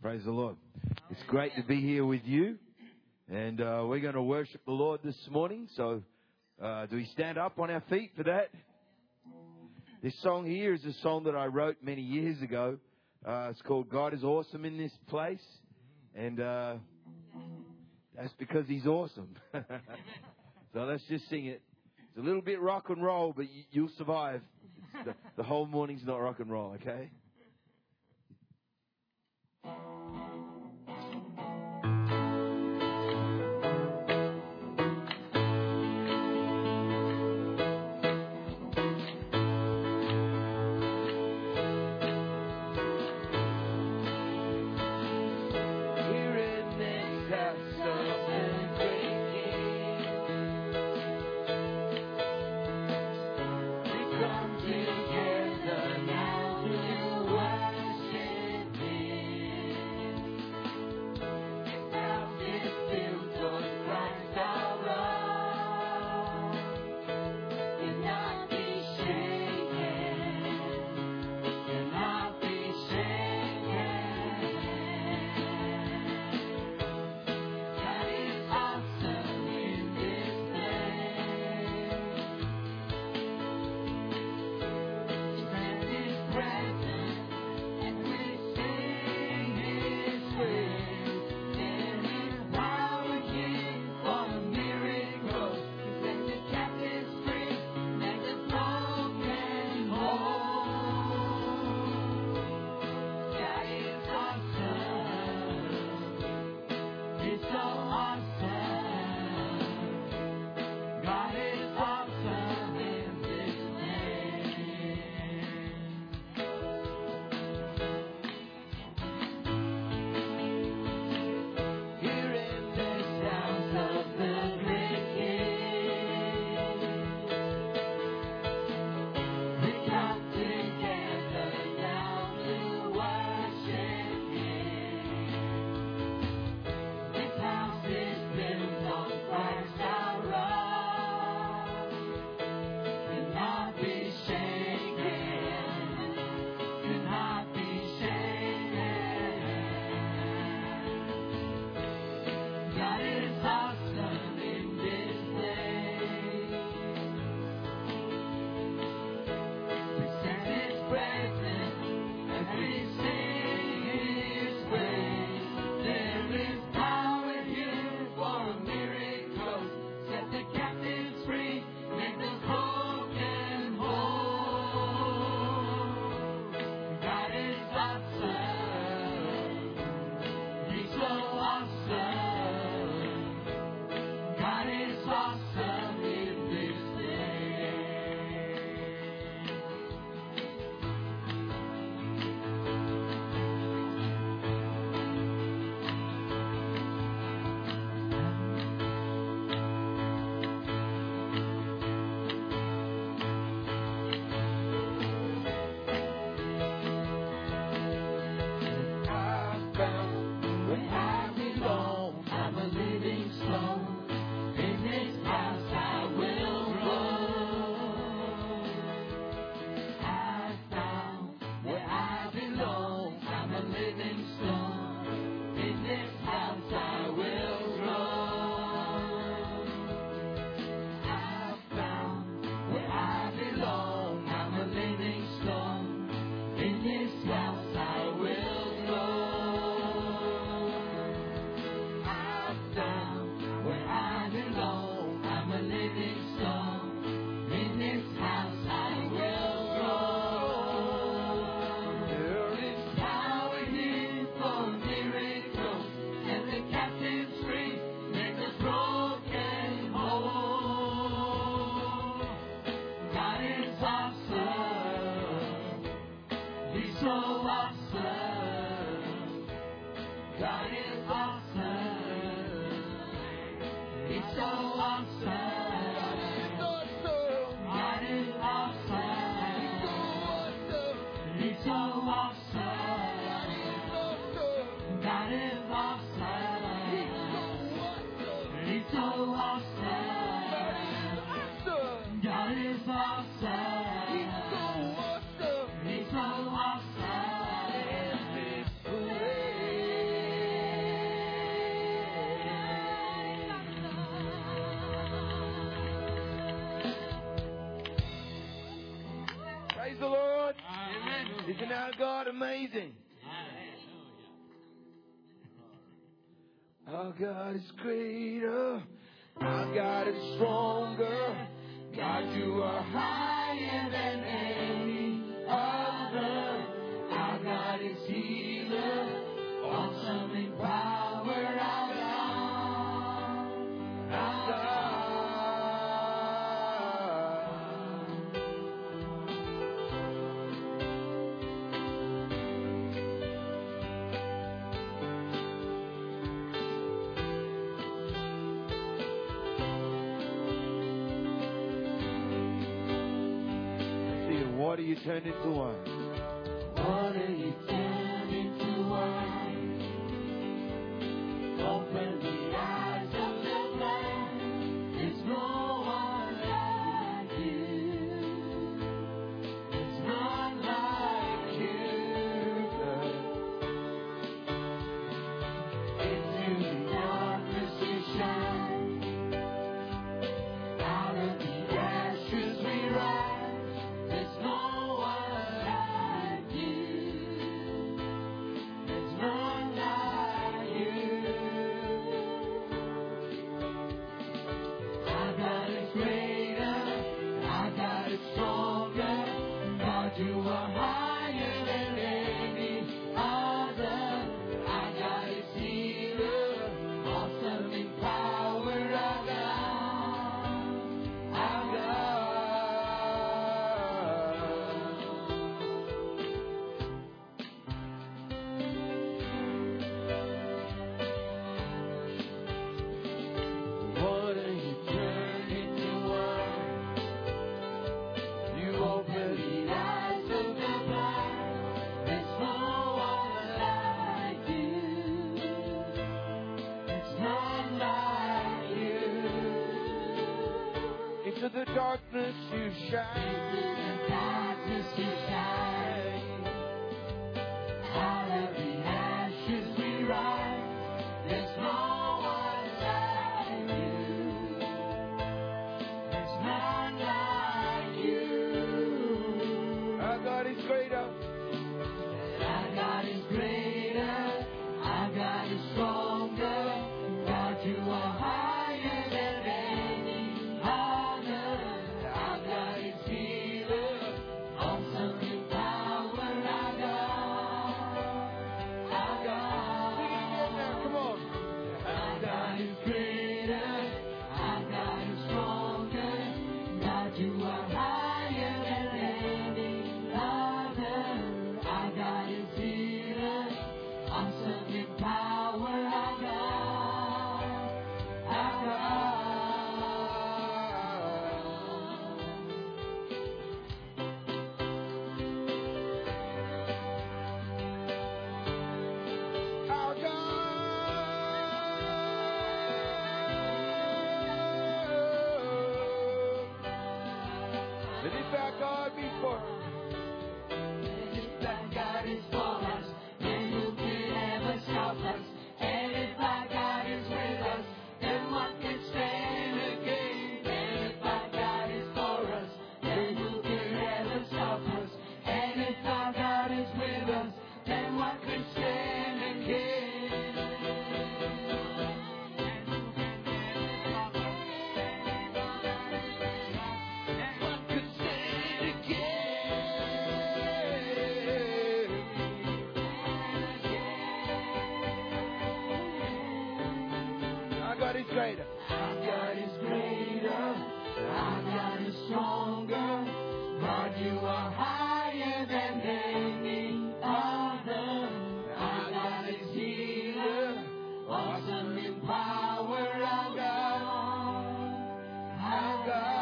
Praise the Lord. It's great to be here with you. And we're going to worship the Lord this morning. So do we stand up on our feet for that? This song here is a song that I wrote many years ago. It's called God is Awesome in This Place. And that's because He's awesome. So let's just sing it. It's a little bit rock and roll, but you'll survive. The whole morning's not rock and roll, okay? Together now to God amazing? Our God is greater. Our God is stronger. God, you are higher than any other. Our God is healer. Awesome in power. Our God. Our God. Water you turn into wine. Water you turn into wine. Open the eyes of the blind. There's no one like you. There's none like you. Into the darkness you shine. Out of the ashes we rise. There's no one like you. There's none like you. Our God is greater. Our God is stronger. God, you are higher than any other. Our God is healer. Awesome in power. Our God. Our God. Water you turn into wine. You open the eyes of the blind. There's no one like you. There's none like you. Into the darkness you shine. Into the darkness you shine. Out of the ashes we rise. There's no one like you. There's none like you. Our God is greater. Our God is greater. Our God is stronger. God, you are higher than any other. Our God is healer. Awesome in power. Our God. Our God. Sing it again now. Come on. Our God is greater. Our God is stronger. God, you are higher than any other. Our God is healer. Awesome in power. Our God. Our God. Our God. And if our God be for us, and if our God is for us, then who can ever stop us? And if our God is with us, then what can stand against? And if our God is for us, then who can ever stop us? And if our God is with us, then what can stand against? What could stand against? Our God is greater. Our God is greater. Our God is stronger. God, you are higher than any other. Our God is healer. Awesome in power. Our God. Our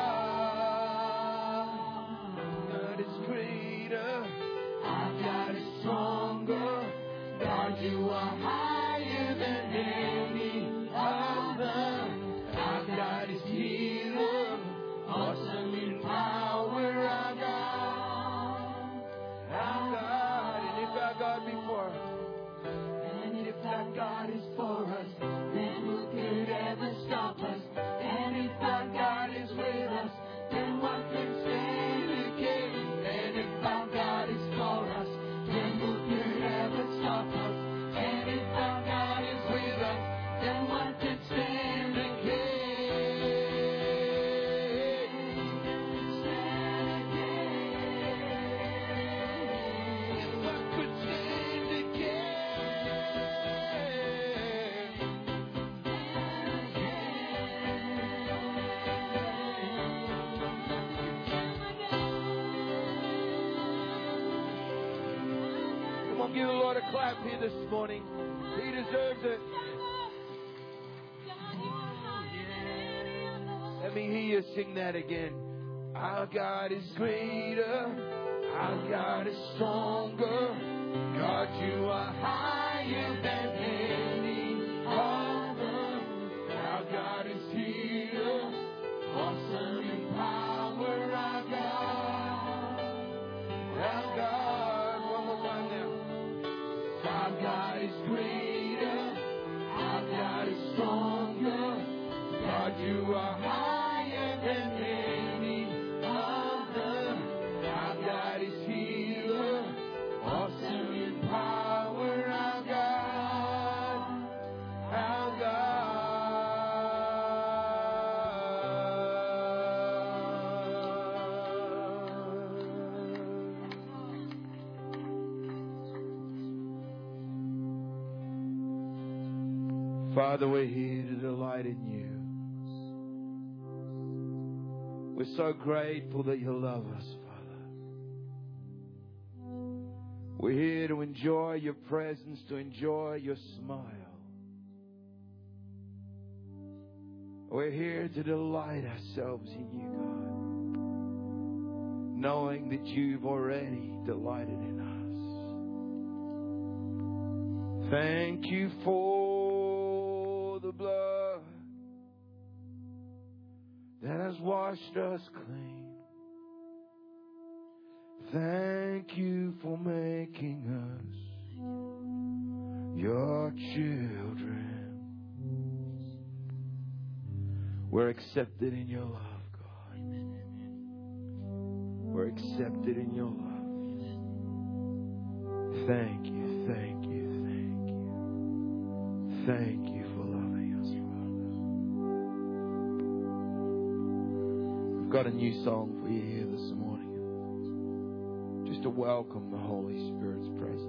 God. God is greater. Our God is stronger. God, you are higher than any other. Our God is healer. Awesome in power. Our God. Our God. And if our God be for us, and if our God is for us, then who could ever stop us? And if our God is with us, then what can stand against? And if our God is for us, then who give the Lord a clap here this morning. He deserves it. Let me hear you sing that again. Our God is greater. Our God is stronger. God, you are higher than any other. Our God is here. Awesome in power, our God. Our God. One more time now. Our God is greater. Our God is stronger. God, you are higher than any other. Our God is healer, awesome in power. Our God, our God. Father, we're here to delight in you. We're so grateful that you love us, Father. We're here to enjoy your presence, to enjoy your smile. We're here to delight ourselves in you, God, knowing that you've already delighted in us. Thank you for the blood that has washed us clean. Thank you for making us your children. We're accepted in your love, God. We're accepted in your love. Thank you, thank you, thank you. Thank you for loving us, Father. We've got a new song for you here this morning, just to welcome the Holy Spirit's presence.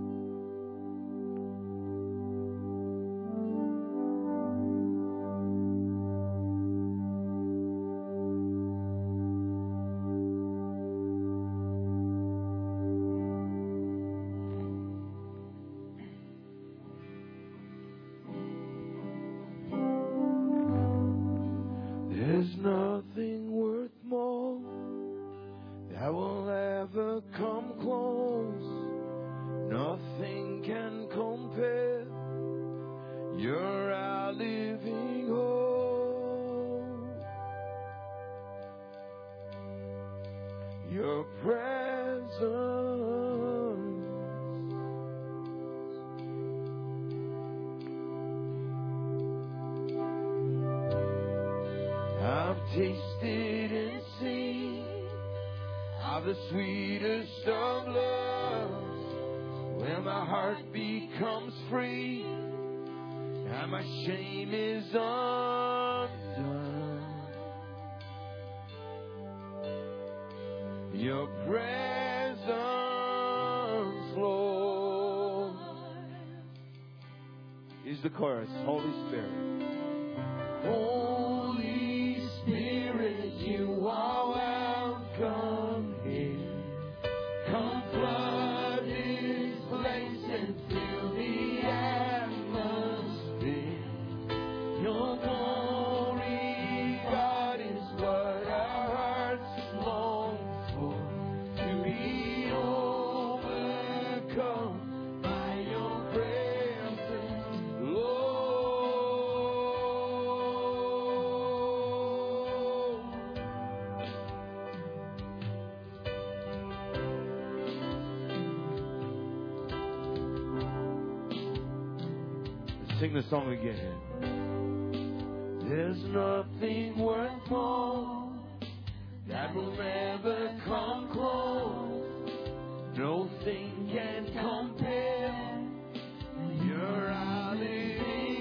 There's nothing worth more that will ever come close. Nothing can compare. You're our living hope. Your presence. I've tasted and seen of the sweetest of loves, where my heart becomes free and my shame is undone. Your presence, Lord. Is the chorus. Holy Spirit. Holy Spirit, you are welcome here. Come flood this place and fill the atmosphere. Your glory, God, is what our hearts long for. To be overcome by your presence, Lord. Sing the song again. There's nothing worth more that will ever come close. Nothing can compare. You're our living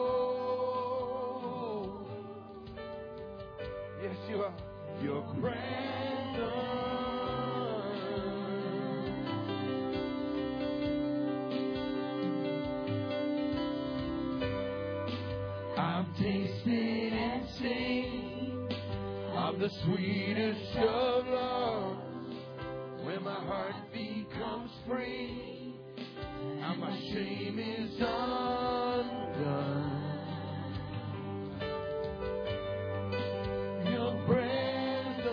hope. Yes, you are. Your presence. I've tasted and seen of the sweetest of love, where my heart becomes free shame is undone. Your presence,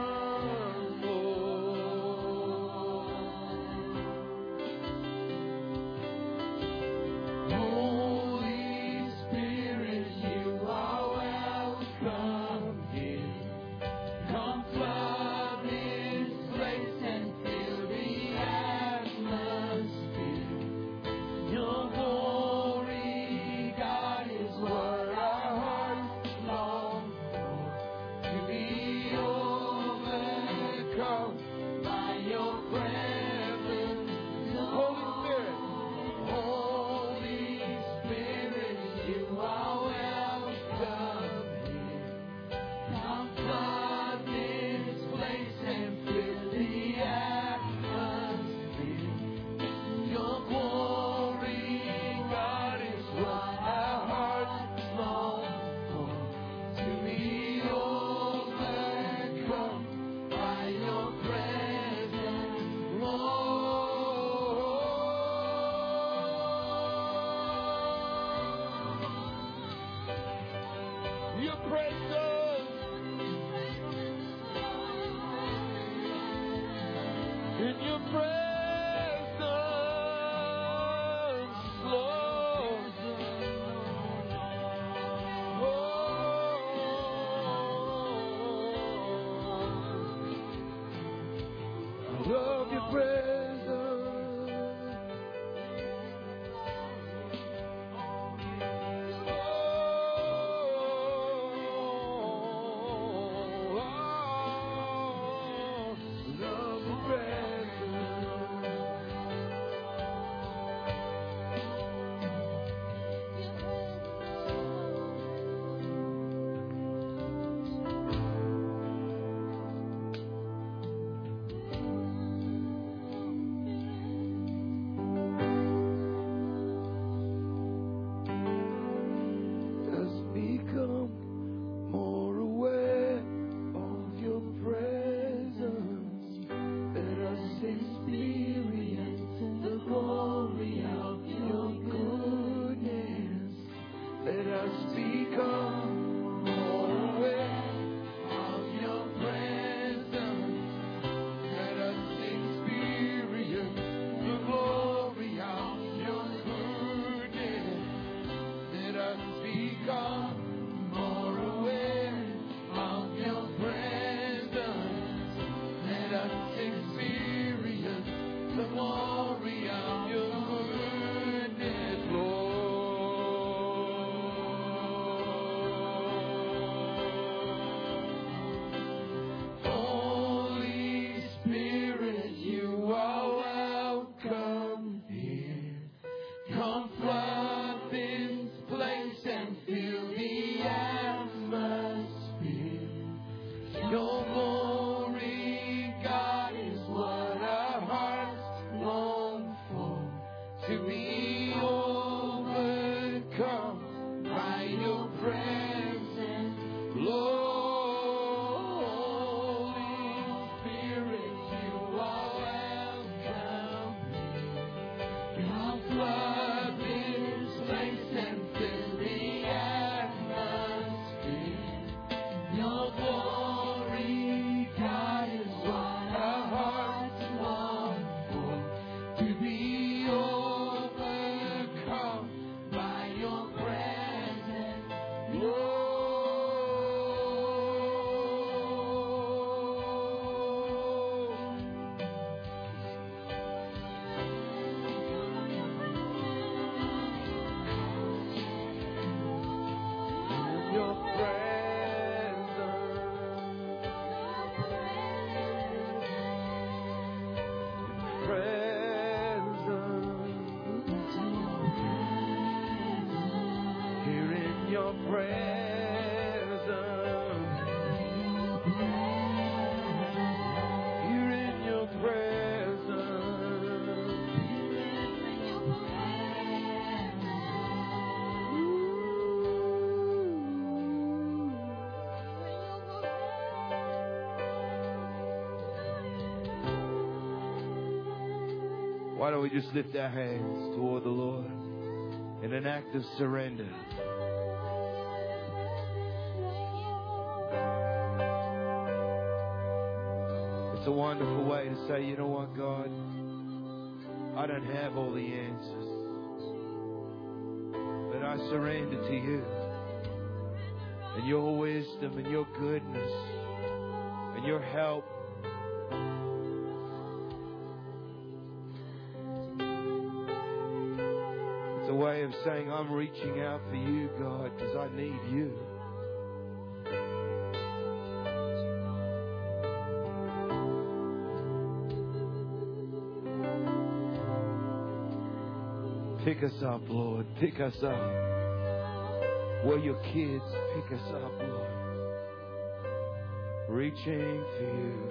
Lord. Holy Spirit, you are welcome here. Come flood this place and fill the atmosphere. Your glory, God, is what our hearts long for. To be overcome by your presence. Holy Spirit, you are welcome here. Come flood this place and fill the atmosphere. Your glory, God, is what our hearts long for. To be overcome by your presence, Lord. Your presence, in your presence, Lord. I love your presence. Love your Just become more aware of your presence. Let us experience the glory of your goodness. Let us become more aware of your presence. Let us experience the glory of your goodness. Let us become more aware of your presence. Let us experience the glory of your goodness, Lord. Holy Spirit, you are welcome here. Come flood this place and fill the atmosphere. Your glory, God, is what our hearts long for. To be overcome by your presence, Lord. Holy Spirit, you are welcome here. Come flood this place and fill the atmosphere. Your glory, God, is what our hearts long for. To be overcome by your presence, Lord. Your here in your presence, here in your Why don't we just lift our hands toward the Lord in an act of surrender? It's a wonderful way to say, you know what, God? I don't have all the answers, but I surrender to you and your wisdom and your goodness and your help. It's a way of saying, I'm reaching out for you, God, because I need you. Pick us up, Lord. Pick us up. We're your kids. Pick us up, Lord. Reaching for you.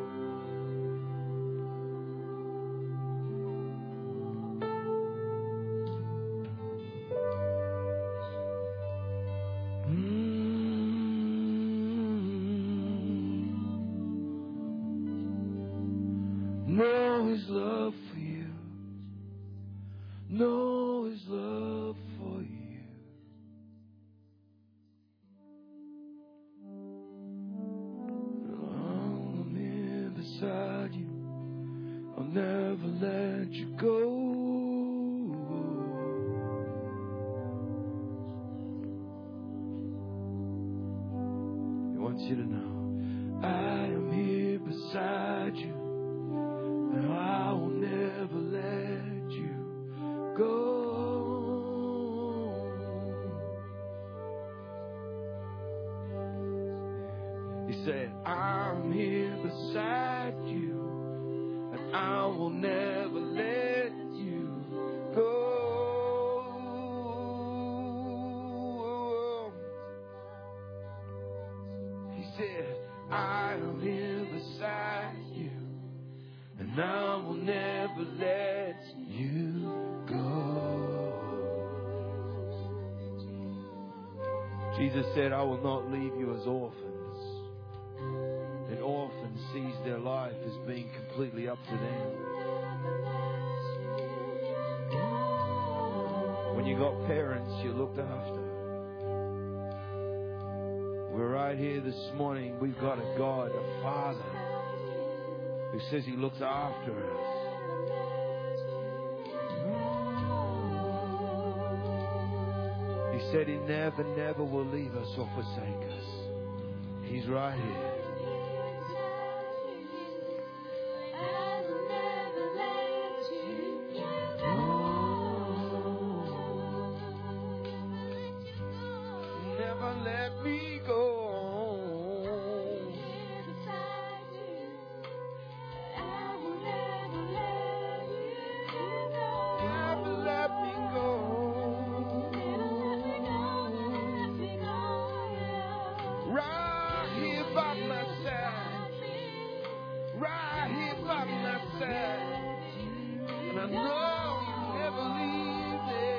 Know His love for you. Know His love for you. I'm here beside you. I'll never let you go. He wants you to know, I am here beside you. And I will never let you go. He said, I'm here beside you, and I will never let you go. He said, I am here beside you, and I will never let you go. Jesus said, I will not leave you as orphans. An orphan sees their life as being completely up to them. When you got parents, you looked after. We're right here this morning. We've got a God, a Father, who says He looks after us. He said He never, never will leave us or forsake us. He's right here. Never let me go. And I know you never leave me.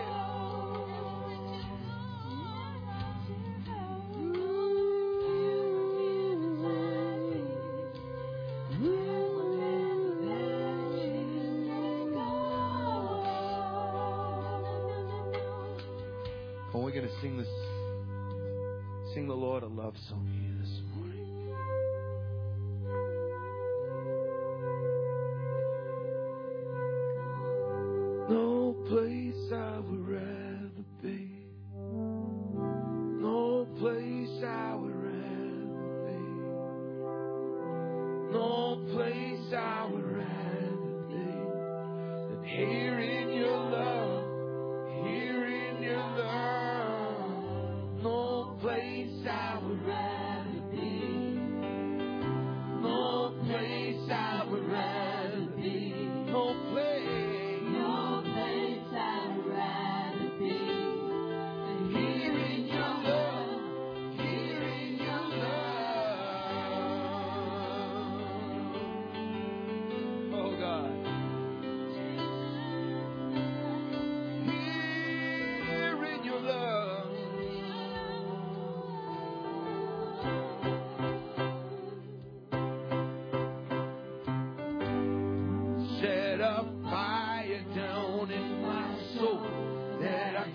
And we're going to sing the Lord a love song here this morning. No place I would rather be. No place I would rather be. No place I would rather be than here in your love. Here in your love. No place I would rather be.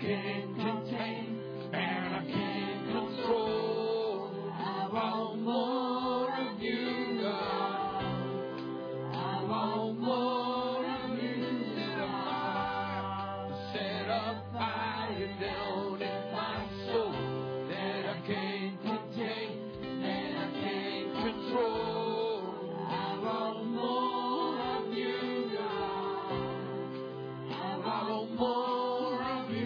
can't contain and I can't control. I want more of you, God. I want more of you. Set a fire down in my soul that I can't contain and I can't control. I want more of you, God. I want more of you.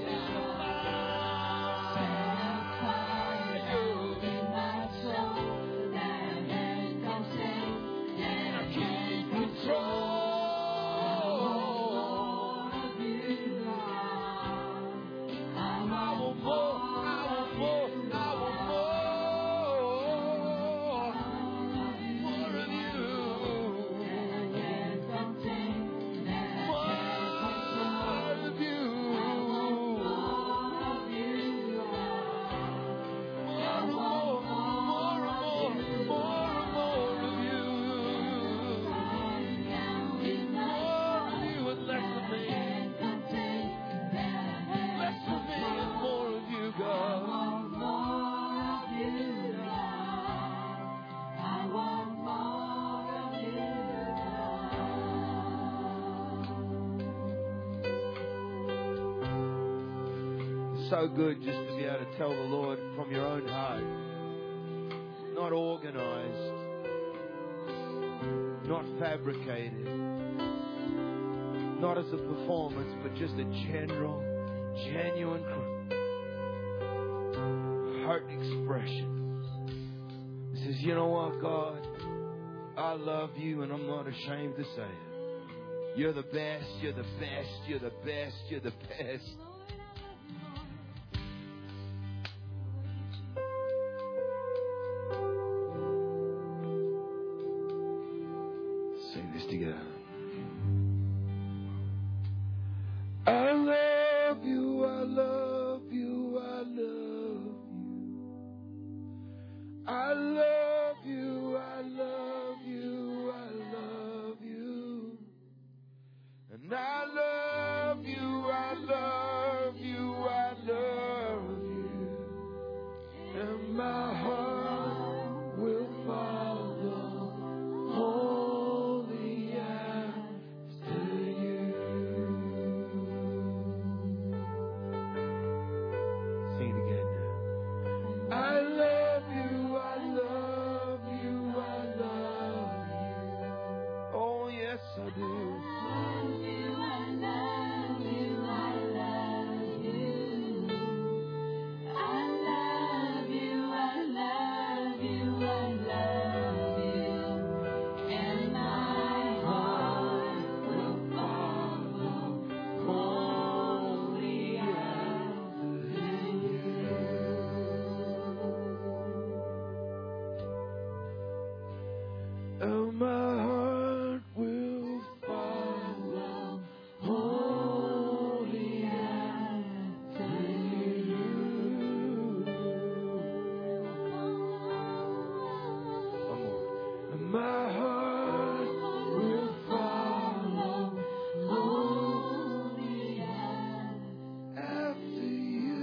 So good just to be able to tell the Lord from your own heart. Not organized, not fabricated, not as a performance, but just a general, genuine heart expression. It says, you know what, God? I love you and I'm not ashamed to say it. You're the best, you're the best, you're the best, you're the best. Sing this together. I love you, I love you, I love you. I love you, I love you, I love you. And I love you, I love you, I love you. And my heart will follow wholly after you. Sing it again now. I love you, I love you, I love you. Oh yes I do. And my heart will follow wholly after you. One more. And my heart will follow wholly after you.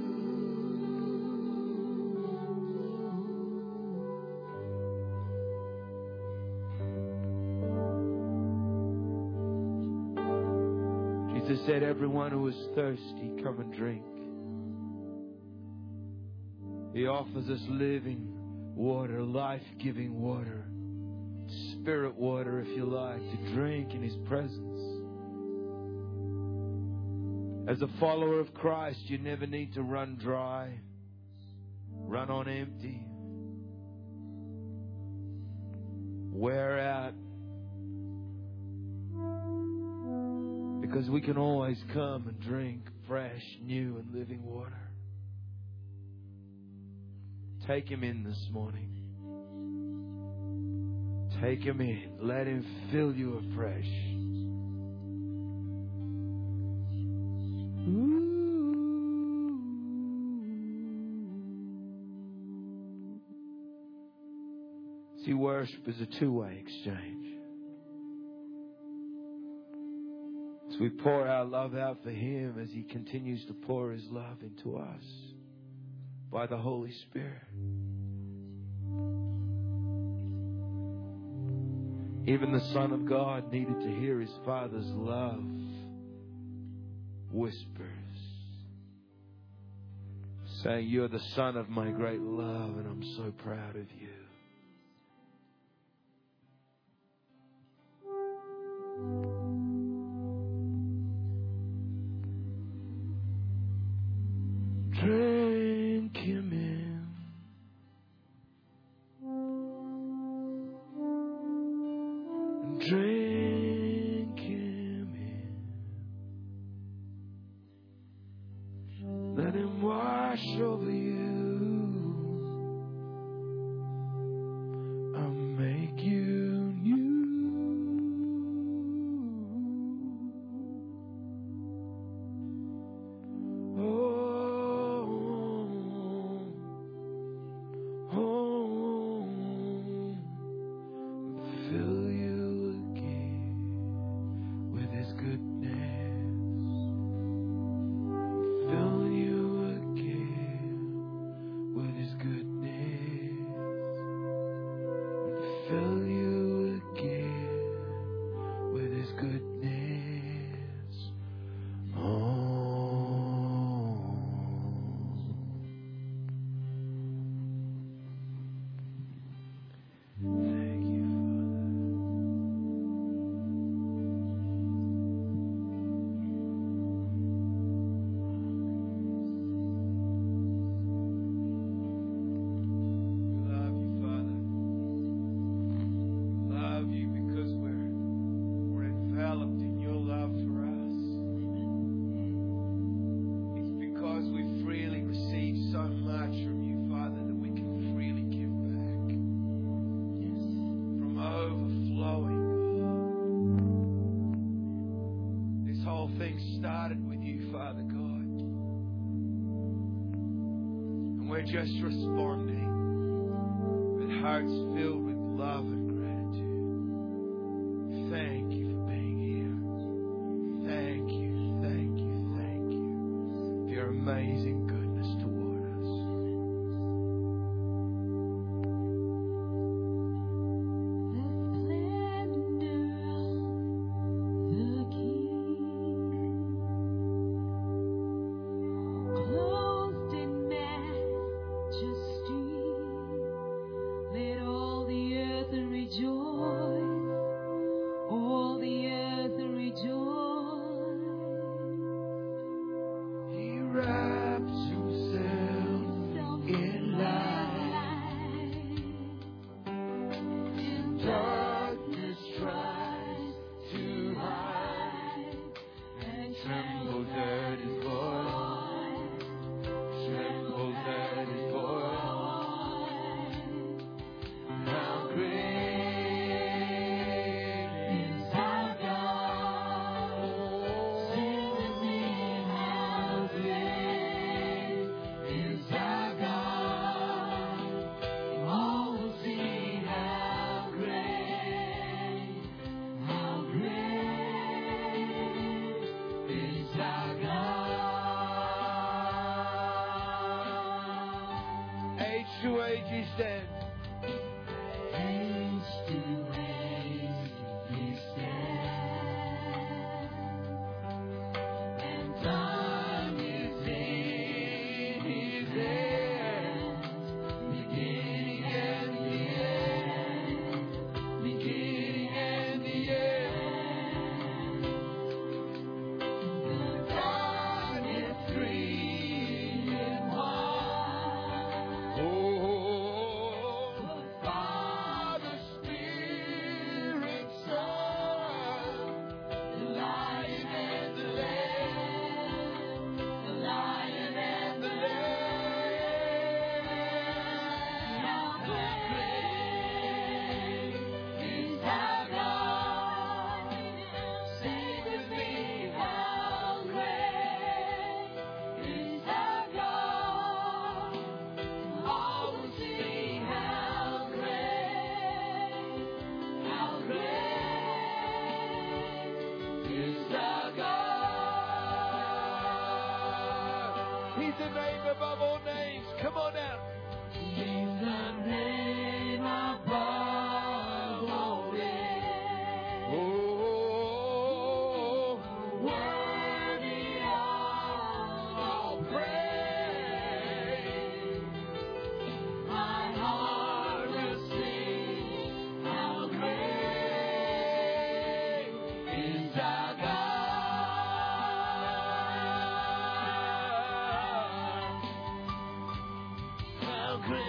Jesus said, everyone who is thirsty, come and drink. He offers us living water, life-giving water, spirit water, if you like, to drink in His presence. As a follower of Christ, you never need to run dry, run on empty, wear out. Because we can always come and drink fresh, new, and living water. Take Him in this morning. Take Him in. Let Him fill you afresh. See, worship is a two-way exchange. As we pour our love out for Him, as He continues to pour His love into us by the Holy Spirit. Even the Son of God needed to hear His Father's love whispers, saying, "You're the Son of my great love, and I'm so proud of you." Drink Him in. Drink Him in. Let Him wash over you and make you new. Fill you again with His goodness. Fill you again with His goodness. Fill you again with His goodness. Oh. Thank you, Father. Love you because we're enveloped in your love for us. It's because we freely receive so much from you, Father, that we can freely give back. From overflowing, God. This whole thing started with you, Father God. And we're just responding with hearts filled with love and gratitude. Thank you for being here. Thank you, thank you, thank you for your amazing goodness toward us. Clothed in majesty, let all the earth rejoice, all the earth rejoice. He wraps himself in light. Darkness tries to hide and trembles at His voice. Trembles at His voice. How great is our God? Sing with me, how great is our God? All will see how great is our God. Age to age He stands. Age to age He stands. And time is in His hands. Beginning and the end. Beginning and the end. God is three in one. Oh, He's the name above all names. Come on now. He's the name above all names. Oh, Worthy of all praise. My heart will sing how great is our God. How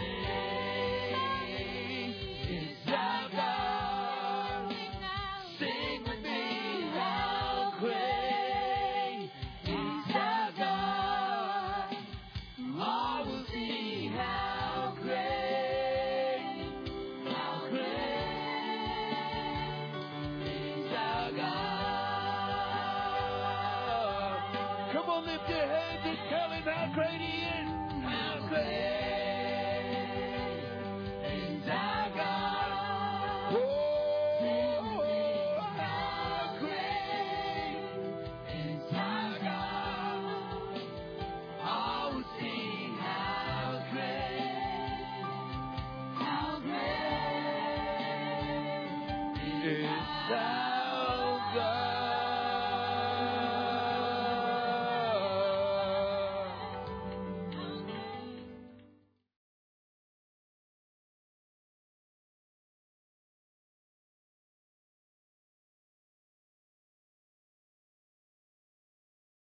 great is our God. Sing with me, how great is our God. All will see how great is our God. come on, lift your hands and tell him how great he is. How great is our God. Oh, How great is our God. All will see how great is our